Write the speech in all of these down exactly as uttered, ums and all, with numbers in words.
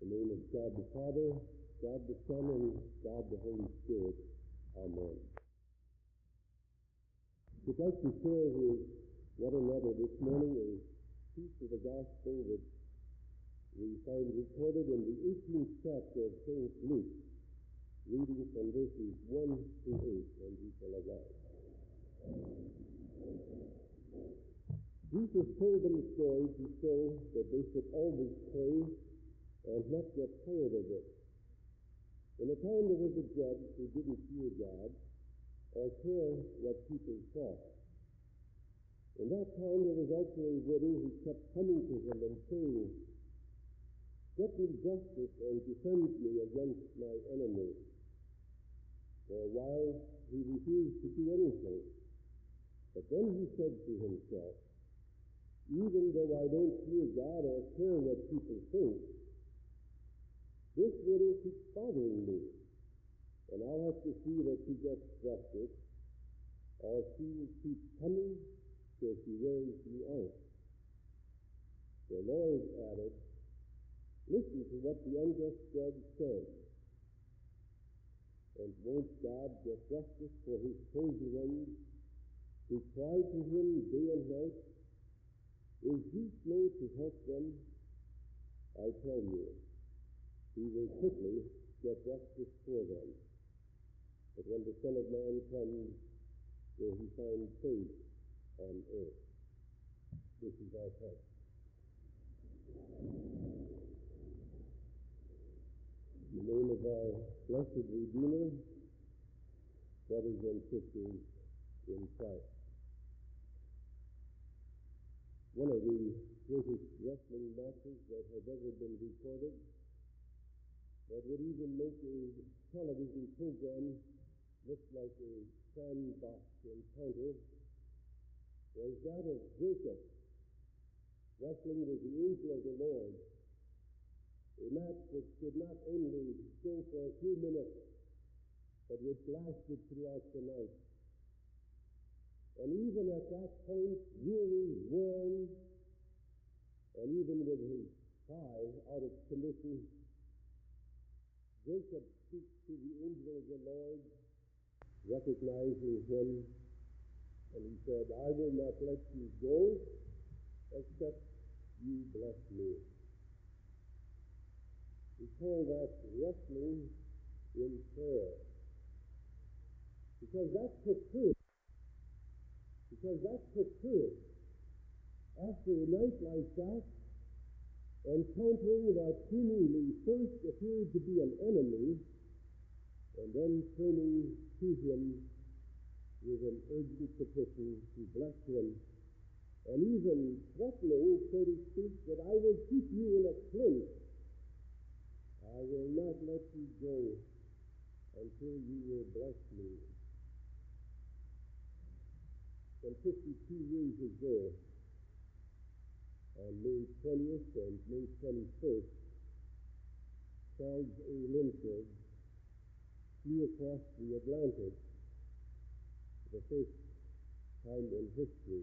name of God the Father, God the Son, and God the Holy Spirit. Amen. We'd like to share with one another this morning a piece of the gospel that we find recorded in the eighteenth chapter of Saint Luke, reading from verses one to eight, and we shall arrive. Jesus told them a story to show that they should always pray and not get tired of it. In a town there was a judge who didn't fear God or care what people thought. In that town there was also a widow who kept coming to him and saying, "Get me justice and defend me against my enemy." For a while he refused to do anything. But then he said to himself, "Even though I don't fear God or care what people think, this widow keeps bothering me, and I'll have to see that she gets justice, or she will keep coming till she wears me out." The Lord added, "Listen to what the unjust judge says. And won't God get justice for his chosen ones who cry to him day and night? Is he slow to help them? I tell you, he will quickly get justice for them. But when the Son of Man comes, will he find faith on earth?" This is our text. In the name of our blessed Redeemer, brothers and sisters in Christ. One of the greatest wrestling matches that has ever been recorded, that would even make a television program look like a sandbox encounter, was that of Jacob wrestling with the angel of the Lord. A match which did not only go for a few minutes, but which lasted throughout the night. And even at that point, weary, worn, and even with his thigh out of condition, Jacob speaks to the angel of the Lord, recognizing him, and he said, "I will not let you go except you bless me." We call that wrestling in prayer. Because that took courage. Because that took courage. After a night like that, encountering what seemingly first appeared to be an enemy, and then turning to him with an urgent petition to bless him, and even threatening, so to speak, that I will keep you in a clinch. I will not let you go until you will bless me. Some fifty-two years ago, on May twentieth and May twenty-first, Charles A. Linford flew across the Atlantic for the first time in history.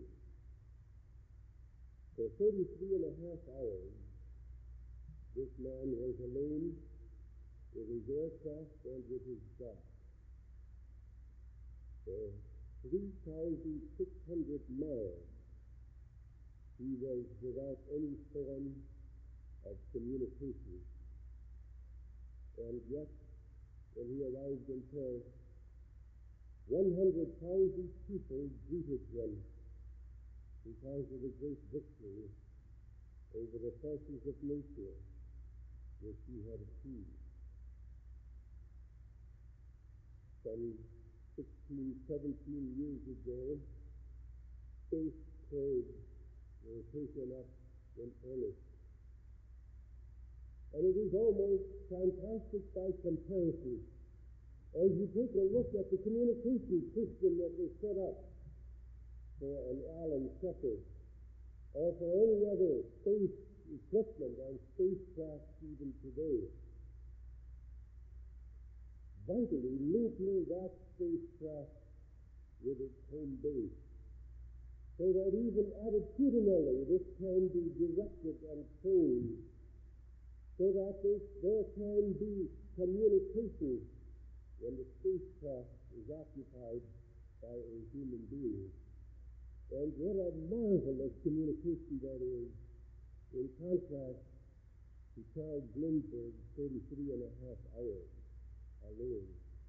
For thirty-three and a half hours, this man was alone with his aircraft and with his God. For three thousand six hundred miles, he was without any form of communication. And yet, when he arrived in Paris, one hundred thousand people greeted him because of the great victory over the forces of nature which he had achieved. Some sixteen, seventeen years ago, space probes were taken up in earnest. And it is almost fantastic by comparison. As you take a look at the communication system that was set up for an Alan Shepard, or for any other space equipment and spacecraft even today, vitally linking that spacecraft with its home base, so that even attitudinally this can be directed and trained so that there, there can be communication when the spacecraft is occupied by a human being. And what a marvelous communication that is, in contrast to Charles Lindbergh's thirty-three and a half hours alone.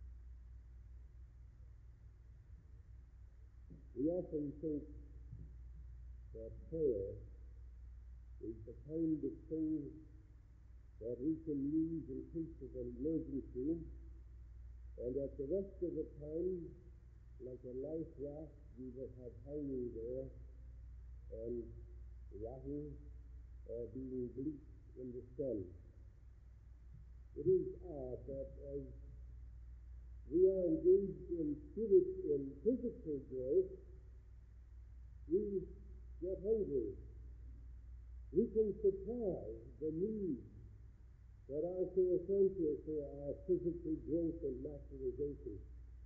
We often think that prayer is the kind of thing that we can use in case of an emergency, and that the rest of the time, like a life raft, we will have hanging there and rotting or being bleached in the sun. It is odd that as we are engaged in spirit, in physical growth, we get hungry. We can supply the needs that are so essential for our physical growth and maturization.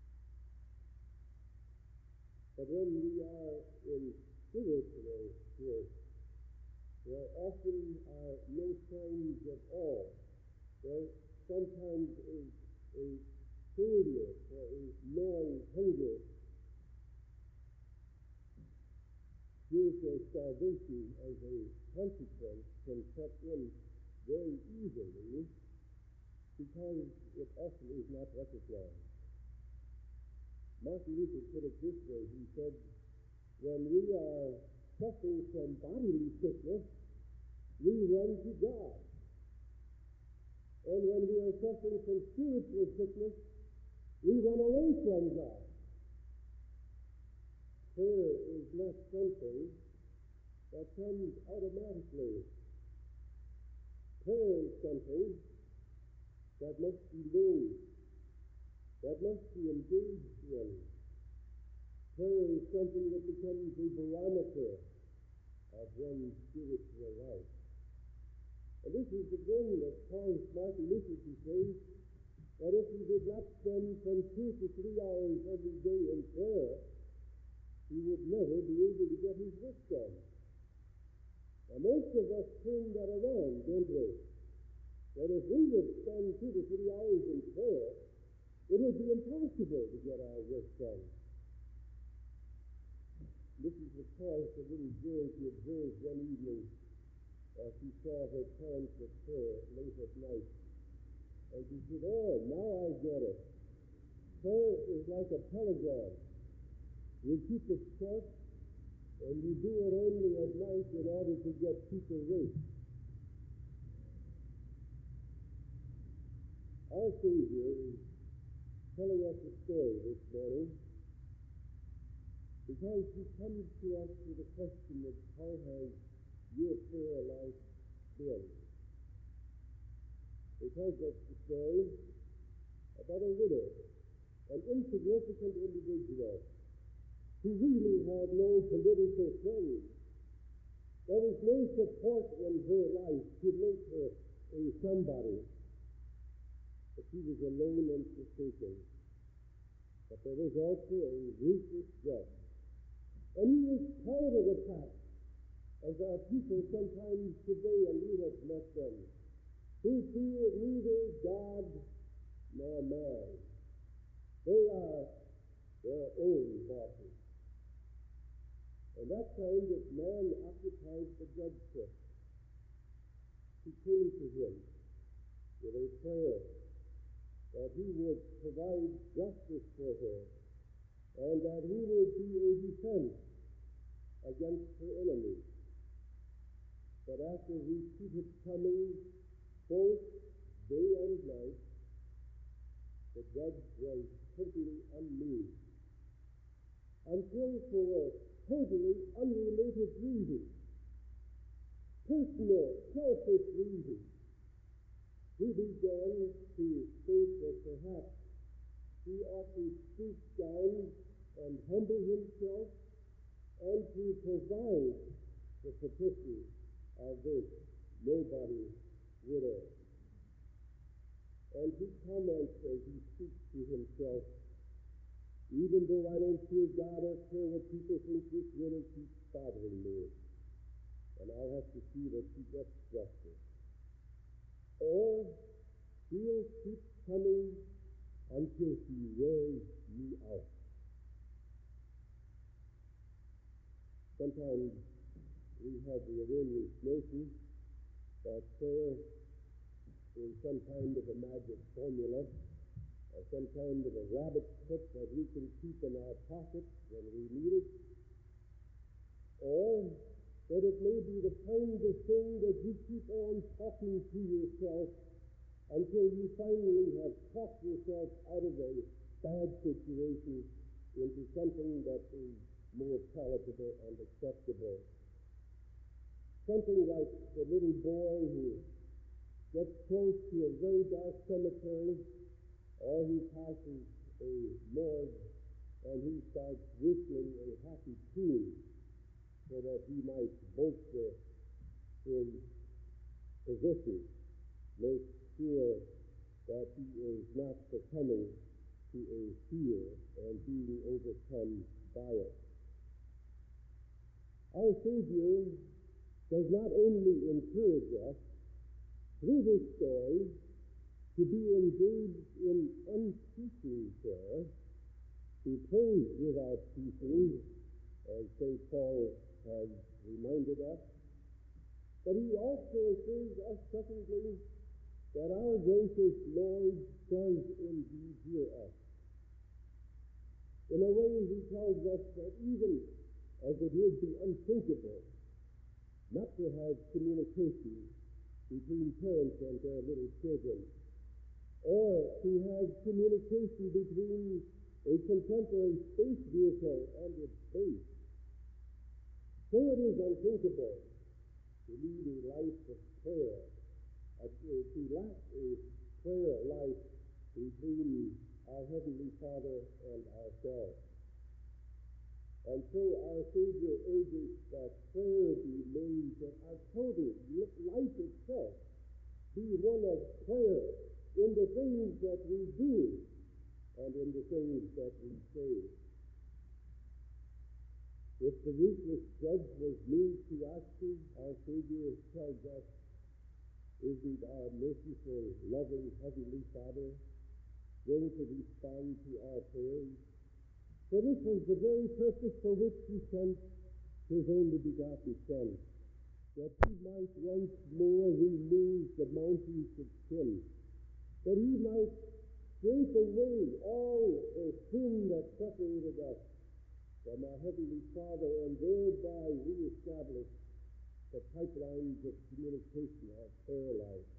But when we are in spiritual growth, there often are no signs at all. There sometimes is a failure or a gnawing hunger. Spiritual starvation as a consequence can set in very easily because it often is not recognized. Martin Luther put it this way. He said, when we are suffering from bodily sickness, we run to God. And when we are suffering from spiritual sickness, we run away from God. Prayer is not something that comes automatically. Prayer is something that must be learned, that must be engaged in. Prayer is something that becomes a barometer of one's spiritual life. And this is again what caused Martin Luther to say that if he did not spend from two to three hours every day in prayer, he would never be able to get his work done. Now, most of us turn that around, don't we? That if we would spend two to three hours in prayer, it would be impossible to get our work done. This is what caused the little girl to observe one evening as she saw her parents at prayer late at night. And she said, oh, now I get it. Prayer is like a telegram. You keep it short, and you do it only at night in order to get people awake. Our Savior is telling us a story this morning because he comes to us with a question of how has your prayer life been? He tells us the story about a widow, an insignificant individual who really had no political friends. There was no support in her life to make her a somebody. But she was alone and forsaken. But there was also a ruthless judge. And he was tired of the fact, as our people sometimes today, and we have met them, who fear neither God nor man. They are their own bosses. And that kind of man occupied the judgeship. He came to him with a prayer that he would provide justice for her and that he would be a defense against her enemies. But after repeated coming both day and night, the judge was totally unmoved until for totally unrelated reasons, personal, selfish reasons, he began to think that perhaps he ought to stoop down and humble himself and to provide the petition of this nobody widow. And he comments as he speaks to himself, even though I don't fear God or care what people think, this widow keeps bothering me. And I'll have to see that she gets justice. or she'll keep coming until she wears me out. Sometimes we have the erroneous notion that prayer is some kind of a magic formula, or some kind of a rabbit foot that we can keep in our pocket when we need it, or that it may be the kind of thing that you keep on talking to yourself until you finally have talked yourself out of a bad situation into something that is more palatable and acceptable. Something like the little boy who gets close to a very dark cemetery, or he passes a morgue and he starts whistling a happy tune so that he might bolster his position, make sure that he is not succumbing to a fear and being overcome by it. Our Savior does not only encourage us through this story to be engaged in unceasing prayer, to pray without ceasing, as Saint Paul has reminded us, but he also assures us, secondly, that our gracious Lord does indeed hear us. In a way, he tells us that even as it would be unthinkable not to have communication between parents and their little children, or to have communication between a contemporary space vehicle and its base, so it is unthinkable to lead a life of prayer, uh, to lack a prayer life between our Heavenly Father and ourselves. And so our Savior urges that prayer be made, that our total life itself be one of prayer in the things that we do and in the things that we say. If the ruthless judge was moved to action, our Savior tells us, isn't our merciful, loving Heavenly Father going to respond to our prayers? For this was the very purpose for which he sent his only begotten Son, that he might once more remove the mountains of sin, that he might scrape away all the sin that separated us from our Heavenly Father, and thereby reestablish the pipelines of communication, our prayer life.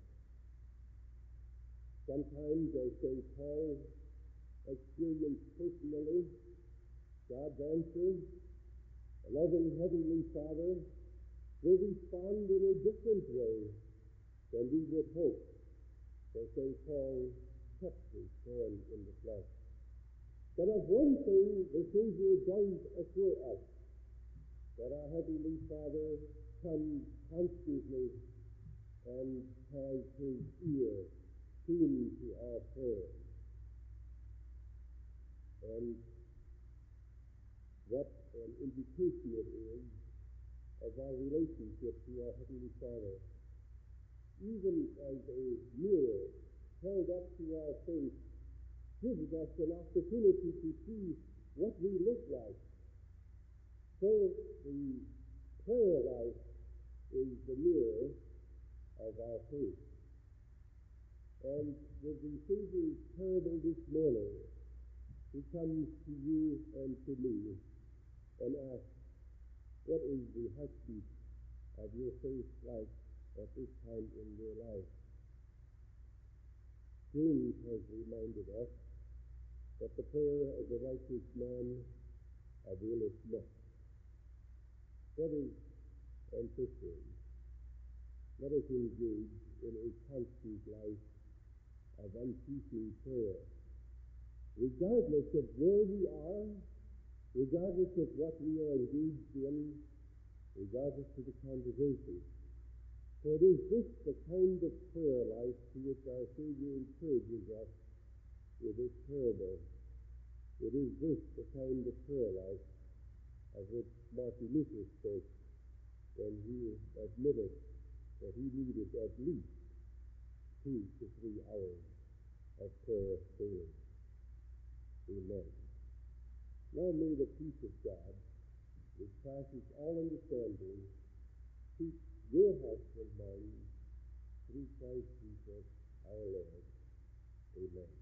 Sometimes, as Saint Paul experienced personally, God's answer, a loving Heavenly Father, will respond in a different way than we would hope, for Saint Paul kept his thorn in the flesh. But of one thing the Savior does assure us, that our Heavenly Father comes constantly and has his ear tuned to our prayers. And what an indication it is of our relationship to our Heavenly Father. Even as a mirror held up to our face gives us an opportunity to see what we look like, so the prayer life is the mirror of our faith. And with the Savior's parable this morning, he comes to you and to me and asks, what is the heartbeat of your faith like at this time in your life? James has reminded us that the prayer of the righteous man availeth much. Brothers and sisters, let us engage in a constant life of unceasing prayer, regardless of where we are, regardless of what we are engaged in, regardless of the congregation. For it is this the kind of prayer life to which our Savior encourages us with this parable. It is this the kind of prayer life of which Martin Luther spoke when he admitted that he needed at least two to three hours of prayer daily. Amen. Now may the peace of God, which passes all understanding, keep your hearts and minds through Christ Jesus our Lord. Amen.